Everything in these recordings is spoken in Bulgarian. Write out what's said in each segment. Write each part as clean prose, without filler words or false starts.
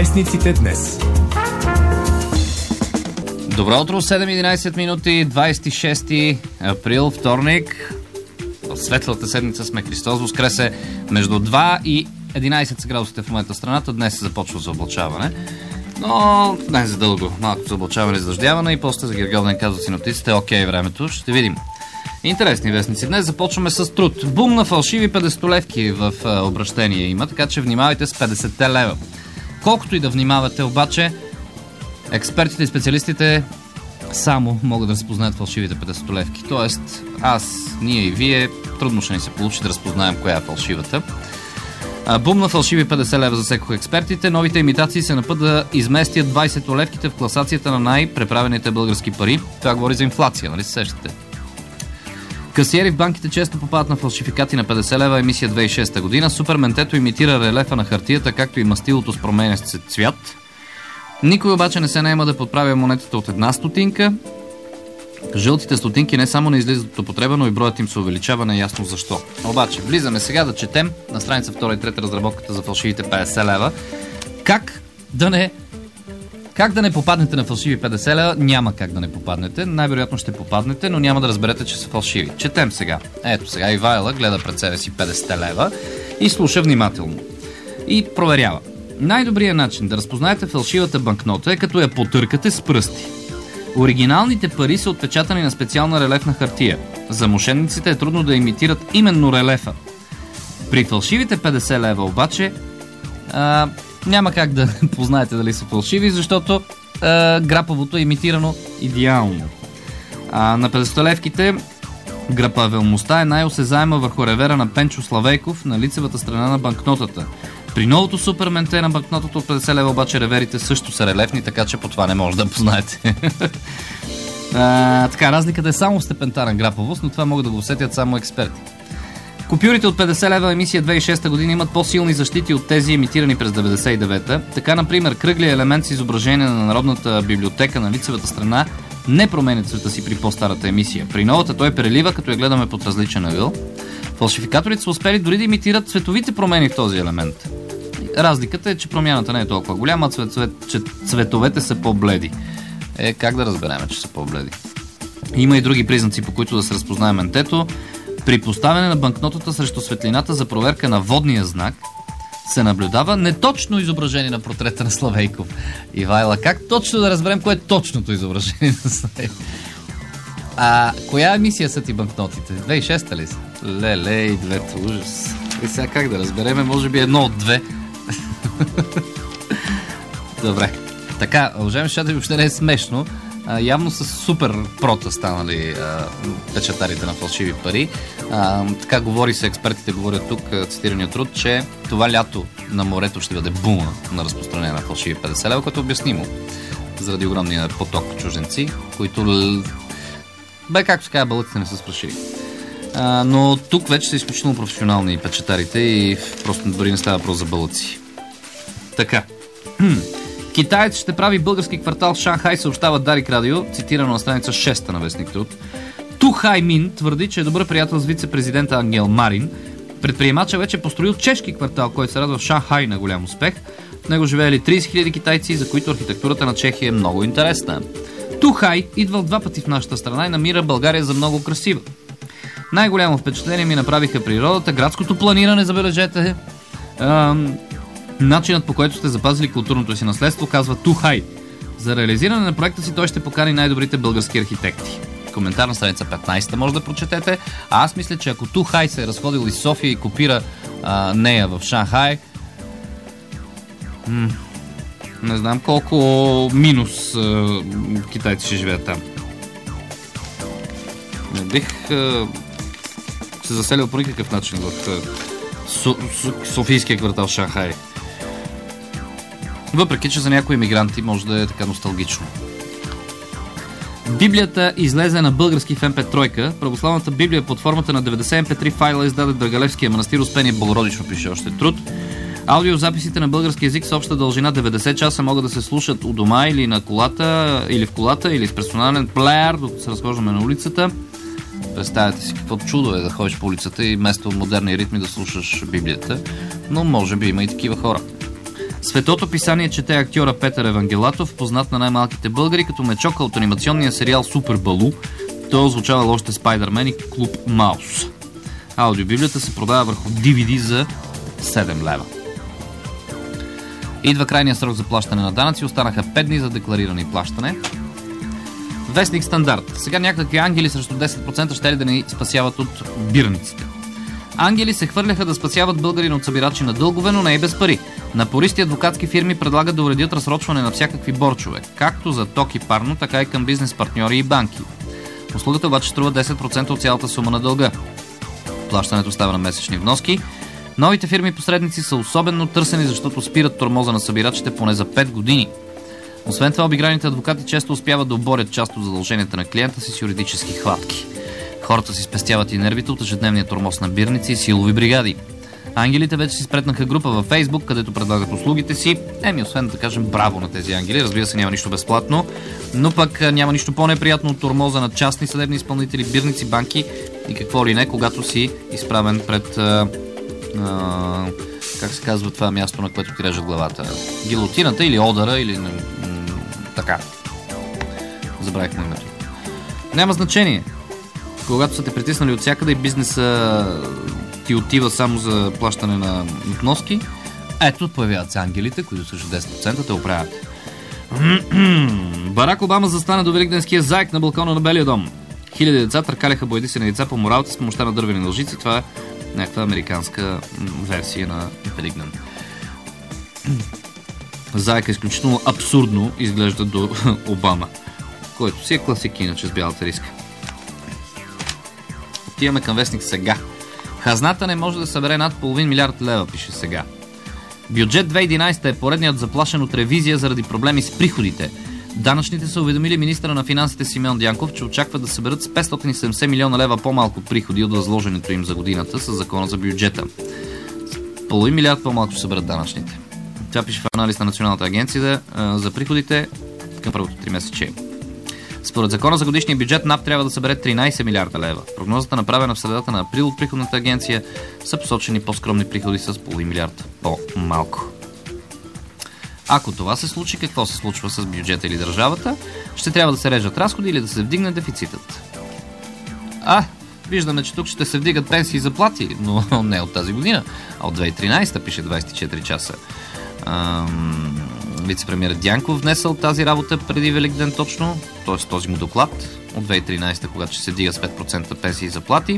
Вестниците днес. Добро утро, 7:11 минути, 26 април, вторник. В светлата седмица сме. Христос воскресе. Между 2 и 11 градусите в момента в страната. Днес се започва заоблачаване. Но не за дълго. Малко заоблачаване, издъждяване и после за Гергьовден казват синоптиците. Окей, времето. Ще видим. Интересни вестници. Днес започваме с труд. Бум на фалшиви 50-левки в обращение има, така че внимавайте с 50 лева. Колкото и да внимавате, обаче, експертите и специалистите само могат да разпознаят фалшивите 50-левки. Тоест, аз, ние и вие, трудно ще ни се получи да разпознаем коя е фалшивата. Бум на фалшиви 50 лева засекоха експертите. Новите имитации се на път да изместят 20-левките в класацията на най-преправените български пари. Това говори за инфлация, нали се сещате? Касиери в банките често попадат на фалшификати на 50 лева, емисия 2006 година. Суперментето имитира релефа на хартията, както и мастилото с променящ се цвят. Никой обаче не се наема да подправя монетата от 1 стотинка. Жълтите стотинки не само не излизат от употреба, но и броят им се увеличава, неясно защо. Обаче, влизаме сега да четем на страница 2 и 3 разработката за фалшивите 50 лева. Как да не попаднете на фалшиви 50 лева? Няма как да не попаднете. Най-вероятно ще попаднете, но няма да разберете, че са фалшиви. Четем сега. Ето сега Ивайла гледа пред себе си 50 лева и слуша внимателно. И проверява. Най-добрият начин да разпознаете фалшивата банкнота е като я потъркате с пръсти. Оригиналните пари са отпечатани на специална релефна хартия. За мошенниците е трудно да имитират именно релефа. При фалшивите 50 лева обаче няма как да познаете дали са фалшиви, защото грапавото е имитирано идеално. На 50-левките грапавелността е най-осезаема върху ревера на Пенчо Славейков на лицевата страна на банкнотата. При новото суперменте на банкнотата от 50 лева обаче реверите също са релефни, така че по това не може да познаете. Така, разликата е само в степента на грапавост, но това могат да го усетят само експерти. Купюрите от 50 лева емисия 2006 година имат по-силни защити от тези емитирани през 99-та. Така, например, кръглият елемент с изображение на Народната библиотека на лицевата страна не променя цвета си при по-старата емисия. При новата той прелива, като я гледаме под различен ъгъл. Фалшификаторите са успели дори да имитират цветовите промени в този елемент. Разликата е, че промяната не е толкова голяма, че цветовете са по-бледи. Как да разберем, че са по-бледи? Има и други признаци, по които да се разпознае ментето. При поставяне на банкнотата срещу светлината за проверка на водния знак се наблюдава неточно изображение на портрета на Славейков. Ивайла, как точно да разберем кое е точното изображение на Славейков? Коя емисия са ти банкнотите? 2006 ли са? Леле, и двете, ужас. И сега как да разбереме? Може би едно от две. Добре. Така, уважаеми слушатели, въобще не е смешно. Явно са супер прота станали печатарите на фалшиви пари. Така говори се, експертите говорят тук, цитирания труд, че това лято на морето ще бъде бума на разпространение на фалшиви 50 лева, което е обяснимо заради огромния поток чужденци, които както се казва, балъците не са спрашили. Но тук вече са изключително професионални печатарите и просто дори не става въпрос за балъци. Така. Китаец ще прави български квартал в Шанхай, съобщава Дарик Радио, цитирано на страница 6 на Вестник Труд. Ту Хай Мин твърди, че е добър приятел с вице-президента Ангел Марин. Предприемача вече построил чешки квартал, който се радва в Шанхай на голям успех. В него живеели 30 000 китайци, за които архитектурата на Чехия е много интересна. Ту Хай идвал 2 пъти в нашата страна и намира България за много красива. Най-голямо впечатление ми направиха природата, градското планиране, забележете, начинът, по който сте запазили културното си наследство, казва Ту Хай. За реализиране на проекта си той ще покани най-добрите български архитекти. Коментар на страница 15 може да прочетете. А аз мисля, че ако Ту Хай се е разходил из София и копира нея в Шанхай, не знам колко минус китайци ще живеят там. Не бих се заселил по никакъв начин в Софийския квартал Шанхай. Въпреки, че за някои имигранти може да е така носталгично. Библията излезе на български в MP3. Православната Библия под формата на 90 MP3 файла издаде Драгалевския манастир Успение Богородично, пише още труд. Аудиозаписите на български език с обща дължина 90 часа могат да се слушат у дома или на колата, или в колата, или с персонален плеер, докато се разхождаме на улицата. Представете си какво чудо е да ходиш по улицата и вместо модерни ритми да слушаш Библията, но може би има и такива хора. Светото писание чете актьора Петър Евангелатов, познат на най-малките българи, като мечока от анимационния сериал Супер Балу. Той озвучавал още Спайдермен и Клуб Маус. Аудиобиблията се продава върху DVD за 7 лева. Идва крайния срок за плащане на данъци. Останаха 5 дни за деклариране и плащане. Вестник Стандарт. Сега някакви ангели срещу 10% ще ли да ни спасяват от бирниците. Ангели се хвърляха да спасяват българин от събирачи на дългове, но не и без пари. Напористи адвокатски фирми предлагат да уредят разсрочване на всякакви борчове, както за ток и парно, така и към бизнес партньори и банки. Услугата обаче струва 10% от цялата сума на дълга. Плащането става на месечни вноски. Новите фирми-посредници са особено търсени, защото спират тормоза на събирачите поне за 5 години. Освен това, обиграните адвокати често успяват да оборят част от задълженията на клиента си с юридически хватки. Хората си спестяват и нервите от ежедневния тормоз на бирници и силови бригади. Ангелите вече си спретнаха група във Фейсбук, където предлагат услугите си. Освен да кажем браво на тези ангели, разбира се, няма нищо безплатно, но пък няма нищо по-неприятно от тормоза на частни съдебни изпълнители, бирници, банки и какво ли не, когато си изправен пред как се казва това място, на което ти режат главата? Гилотината или одъра, или така. Забравих му името. Няма значение. Когато са те притиснали от всякъде и бизнеса ти отива само за плащане на вноски, ето появяват се ангелите, които срещу 10% те оправят. Барак Обама застана до великденския заек на балкона на Белия дом. Хиляди деца търкаляха боядисани деца по моралата с помощта на дървени ножици. Това е някаква американска версия на Великден. Заека изключително абсурдно изглежда до Обама, който си е класик иначе с бялата риска. Отиваме към вестник Сега. Хазната не може да събере над половин милиард лева, пише Сега. Бюджет 2011 е поредният заплашен от ревизия заради проблеми с приходите. Данъчните са уведомили министъра на финансите Симеон Дянков, че очакват да съберат с 570 милиона лева по-малко приходи от възложенето им за годината с закона за бюджета. Половин милиард по-малко ще съберат данъчните. Това пише в анализ на Националната агенция за приходите към първото 3 месече. Според закона за годишния бюджет НАП трябва да събере 13 милиарда лева. Прогнозата, направена в средата на април от приходната агенция, са посочени по-скромни приходи с половин милиард по-малко. Ако това се случи, какво се случва с бюджета или държавата? Ще трябва да се режат разходи или да се вдигне дефицитът. Виждаме, че тук ще се вдигат пенсии и заплати, но не от тази година, а от 2013, пише 24 часа. Вице-премиерът Дянков внесъл тази работа преди Великден точно, т.е. този му доклад от 2013, когато ще се вдига с 5% пенсии и заплати.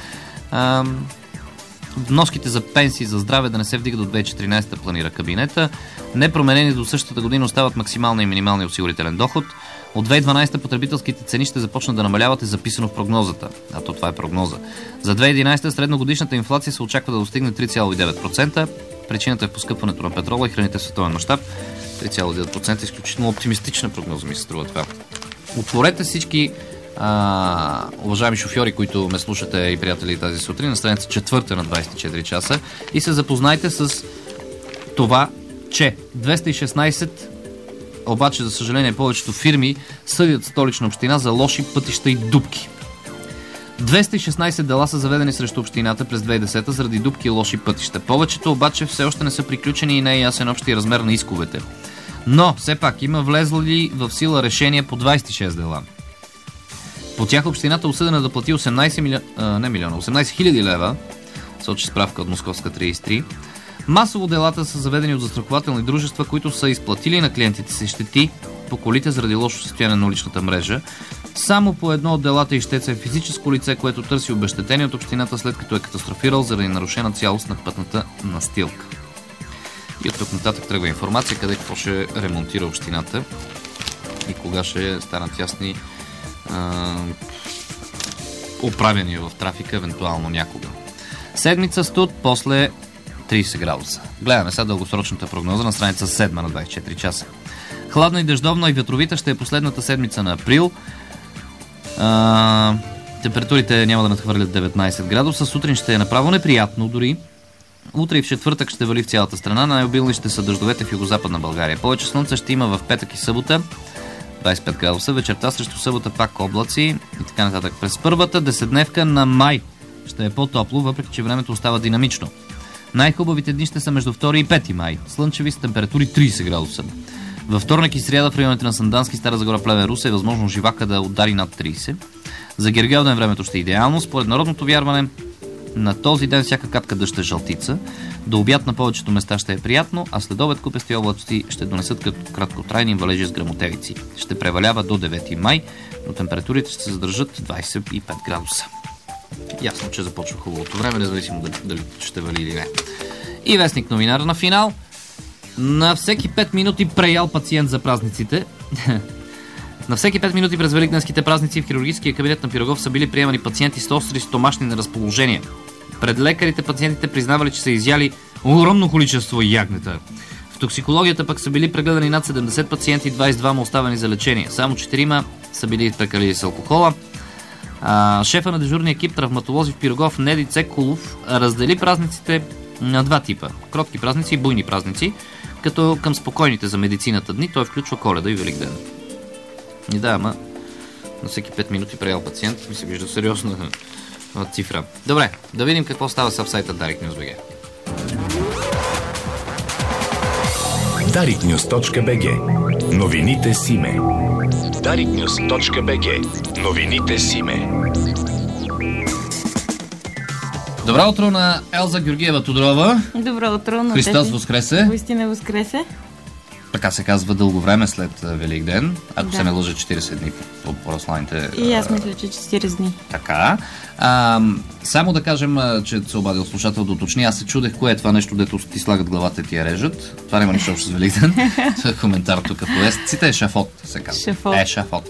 Вноските за пенсии за здраве да не се вдига до 2014 планира кабинета. Непроменени до същата година остават максималния и минималния осигурителен доход. От 2012 потребителските цени ще започнат да намаляват, е записано в прогнозата. Това е прогноза. За 2011 средногодишната инфлация се очаква да достигне 3,9%. Причината е поскъпването на петрола и храните в световен мащаб. 3,9% е изключително оптимистична прогноза, ми се струва това. Отворете всички уважаеми шофьори, които ме слушате и приятели тази сутрин, на страница 4 на 24 часа и се запознайте с това, че 216 обаче, за съжаление, повечето фирми съдят Столична община за лоши пътища и дупки. 216 дела са заведени срещу общината през 2010 заради дупки и лоши пътища. Повечето обаче все още не са приключени и не е ясен общия размер на исковете. Но, все пак, има влезли в сила решения по 26 дела. По тях общината осъдена да плати 18 хиляди лева, сочи справка от Московска 33. Масово делата са заведени от застрахователни дружества, които са изплатили на клиентите си щети по колите заради лошо състояние на уличната мрежа. Само по едно от делата ищеца е физическо лице, което търси обезщетение от общината, след като е катастрофирал заради нарушена цялост на пътната настилка. И от тук нататък тръгва информация къде какво ще ремонтира общината и кога ще станат ясни оправяния в трафика, евентуално някога. Седмица студ, после 30 градуса. Гледаме сега дългосрочната прогноза на страница 7 на 24 часа. Хладна и дъждовна и ветровита ще е последната седмица на април. Температурите няма да надхвърлят 19 градуса. Сутрин ще е направо неприятно дори. Утре и в четвъртък ще вали в цялата страна. Най-обилни ще са дъждовете в югозападна България. Повече слънце ще има в петък и събота. 25 градуса. Вечерта срещу събота пак облаци и така нататък. През първата 10-дневка на май ще е по-топло, въпреки че времето остава динамично. Най-хубавите дни ще са между 2 и 5 май. Слънчеви с температури 30 градуса. Във вторник и сряда в районите на Сандански, Стара Загора, Плевен, Русе е възможно живака да удари над 30. За Гергелден времето ще е идеално. Според народното вярване, на този ден всяка капка дъжд е жълтица. До обяд на повечето места ще е приятно, а след обед купести облаци ще донесат краткотрайни валежи с гръмотевици. Ще превалява до 9 май, но температурите ще се задържат 25 градуса. Ясно, че започва хубавото време, независимо дали ще вали или не. И вестник новинар на финал. На всеки 5 минути преял пациент за празниците. На всеки 5 минути през великденските празници в хирургическия кабинет на Пирогов са били приемани пациенти с остри стомашни неразположения. Пред лекарите пациентите признавали, че са изяли огромно количество ягнета. В токсикологията пък са били прегледани над 70 пациенти, 22 оставени за лечение. Само 4 са били прекалили с алкохола. Шефа на дежурния екип травматолози в Пирогов Неди Цеколов раздели празниците на два типа. Кротки празници и буйни празници, като към спокойните за медицината дни той включва Коледа и Великден. И да, ама на всеки 5 минути преял пациент ми се вижда сериозна цифра. Добре, да видим какво става с сайта DarekNews.bg. DarekNews.bg. Новините с име. DarekNews.bg. Новините с име. Добро утро на Елза Георгиева-Тодорова. Добро утро на Христос Воскресе. Истина Воскресе. Така се казва дълго време след Великден. Ако се не лъжа, 40 дни по православните. И аз мисля, че 40 дни. Така. Само да кажем, че се обадил слушател да уточни. Аз се чудех кое е това нещо, дето ти слагат главата и ти я режат. Това няма нищо общо с Великден. Това е коментар тук по естците. Ешафот се казва. Ешафот.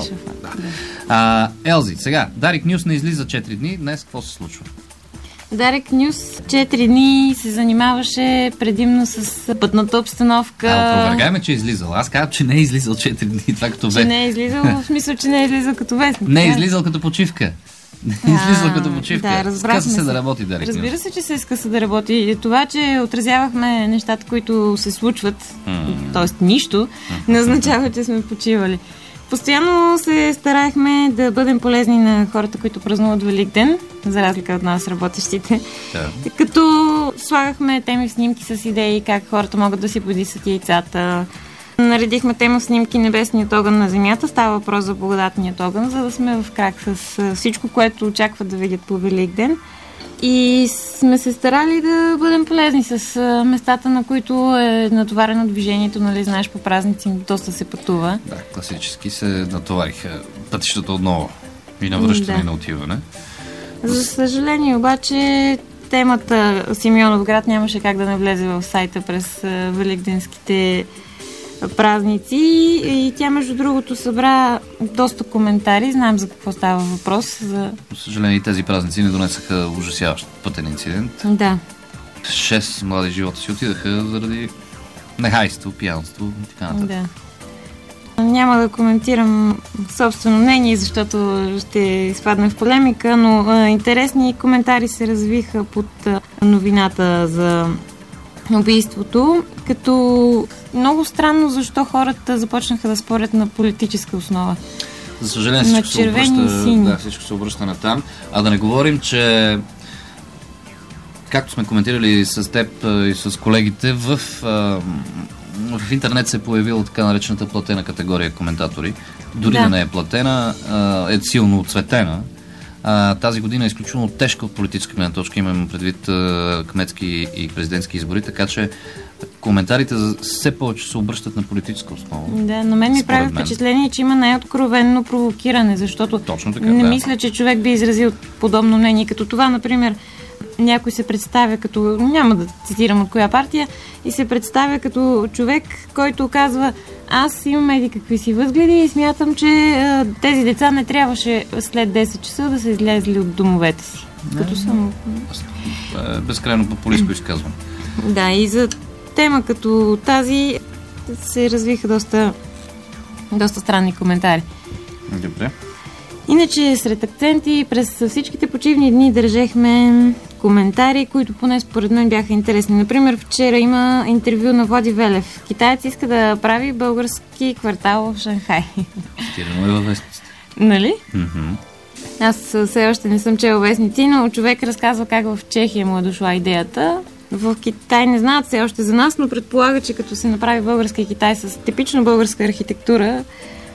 Да. Елзи, сега. Дарик Нюс не излиза 4 дни. Днес какво се случва? Дарик Нюс 4 дни се занимаваше предимно с пътната обстановка. Опровергайме, че е излизал. Аз казвам, че не е излизал 4 дни. Това като че не е излизал, в смисъл, че не е излизал като вестник. Не е излизал като почивка. Не е излизал като почивка. Да, разбрахме скъса се да работи Дарик Нюс. Разбира се, че се скъса да работи. Това, че отразявахме нещата, които се случват, т.е. нищо, не означава, че сме почивали. Постоянно се старахме да бъдем полезни на хората, които празнуват Великден, за разлика от нас, работещите. Да. Като слагахме теми в снимки с идеи как хората могат да си подисат яйцата. Наредихме тема в снимки Небесният огън на земята. Става въпрос за благодатният огън, за да сме в крак с всичко, което очакват да видят по Великден. И сме се старали да бъдем полезни с местата, на които е натоварено движението, нали, знаеш, по празници доста се пътува. Да, класически се натовариха пътищата отново. И на връщане, и на отиване. За съжаление, обаче, темата Симеоновград нямаше как да не влезе в сайта през великденските празници и тя, между другото, събра доста коментари. Знаем за какво става въпрос. За съжаление, тези празници не донесаха ужасяващ пътен инцидент. Да. 6 млади живота си отидаха заради нехайство, пиянство и така нататък. Да. Няма да коментирам собствено мнение, защото ще изпадна в полемика, но интересни коментари се развиха под новината за убийството, като много странно защо хората започнаха да спорят на политическа основа. За съжаление, всичко се обръща на там. А да не говорим, че както сме коментирали с теб и с колегите, в интернет се е появила така наречената платена категория коментатори. Дори да не е платена, е силно отцветена. Тази година е изключително тежка от политическа гледна точка, имам предвид кметски и президентски избори, така че коментарите все повече се обръщат на политическа основа. Да, но мен ми прави впечатление, че има най-откровенно провокиране, защото точно така, не мисля, че човек би изразил подобно мнение. Като това, например, някой се представя като, няма да цитирам от коя партия, и се представя като човек, който казва: аз имам еди какви си възгледи и смятам, че тези деца не трябваше след 10 часа да са излезли от домовете си. Като съм... Безкрайно популистко изказване. Да, и за тема като тази се развиха доста странни коментари. Добре. Иначе сред акценти през всичките почивни дни държехме коментари, които поне според мен бяха интересни. Например, вчера има интервю на Влади Велев. Китаец иска да прави български квартал в Шанхай. Цитирано е във вестниците. Нали? Аз все още не съм чела вестници, но човек разказва как в Чехия му е дошла идеята В Китай не знаят все още за нас, но предполага, че като се направи български Китай с типично българска архитектура.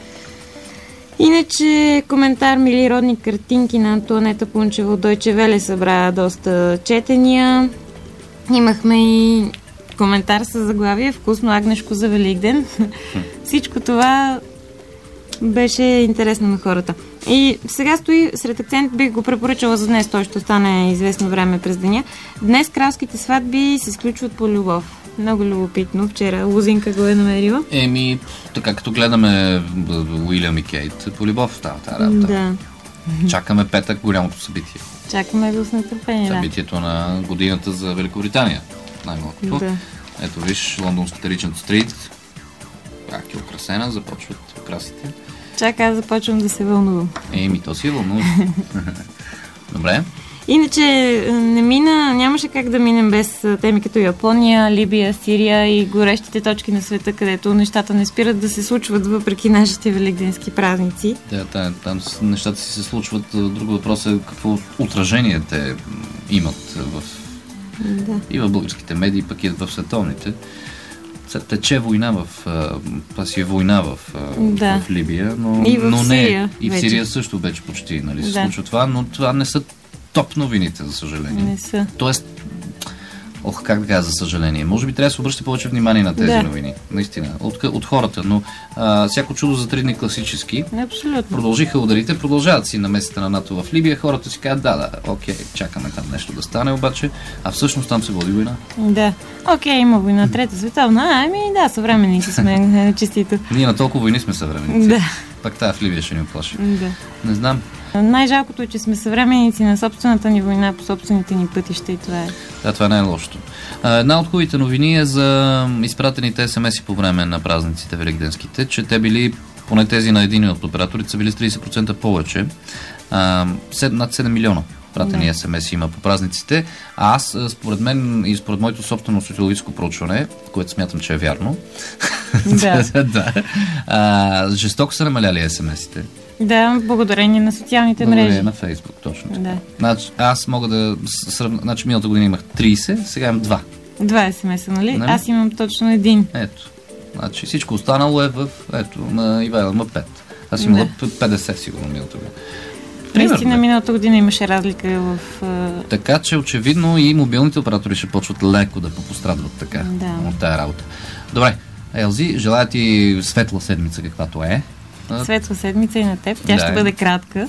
Иначе коментар мили родни картинки на Антоанета Пунчева от Deutsche Welle събра доста четения. Имахме и коментар с заглавие "Вкусно агнешко за Великден". Всичко това беше интересно на хората. И сега стои сред акцент, бих го препоръчала за днес, той ще остане известно време през деня. Днес кралските сватби се сключват по любов. Много любопитно. Вчера Лузинка го е намерила. Така като гледаме Уилям и Кейт, по любов става тази работа. Да. Чакаме петък голямото събитие. Чакаме го с нетърпение, Събитието на годината за Великобритания. Най-малкото. Да. Ето виж, лондонската Ричмонд Стрит. Как е украсена, започват украсите. Чак аз започвам да се вълнувам. То си е вълнува. Добре. Иначе нямаше как да минем без теми като Япония, Либия, Сирия и горещите точки на света, където нещата не спират да се случват въпреки нашите великденски празници. Да, там нещата си се случват. Друг въпрос е какво отражение те имат и в българските медии, пък и в световните. Тече война в Либия, но Сирия, и в Сирия също вече почти се случва това, но това не са топ новините, за съжаление. Не са. Тоест, как да кажа, за съжаление. Може би трябва да се обръща повече внимание на тези новини. Наистина. От хората, но всяко чудо за 3 дни класически. Абсолютно. Продължиха ударите, продължават си на места на НАТО в Либия. Хората си казват, окей, чакаме там нещо да стане, обаче, а всъщност там се води война. Да. Има война, Трета световна. Съвременници сме честито. Ние на толкова войни сме съвременници. Да. Пак тая в Либия ще ни оплаши. Да. Не знам. Най-жалкото е, че сме съвременници на собствената ни война по собствените ни пътища и това е. Да, това е най-лошото. Една от хубавите новини е за изпратените SMS-и по време на празниците великденските, че те били, поне тези на един от операторите, са били с 30% повече. Над 7 милиона пратени SMS има по празниците. А аз, според мен и според моето собствено социологическо проучване, което смятам, че е вярно, жестоко са намаляли SMS-ите. Да, благодарение на социалните мрежи. Благодарение на Фейсбук, точно така. Значи, аз мога да сравня. Значи, миналата година имах 30, сега имам 2. 2 SMS-а, нали? Аз имам точно 1. Ето. Значи всичко останало е на Ивайла има 5. Аз имам 50 сигурно миналата година. Наистина миналата година имаше разлика в... Така че очевидно и мобилните оператори ще почват леко да пострадват така от тая работа. Добре, Елзи, желая ти светла седмица, каквато е. Светла седмица и на теб. Тя ще бъде кратка.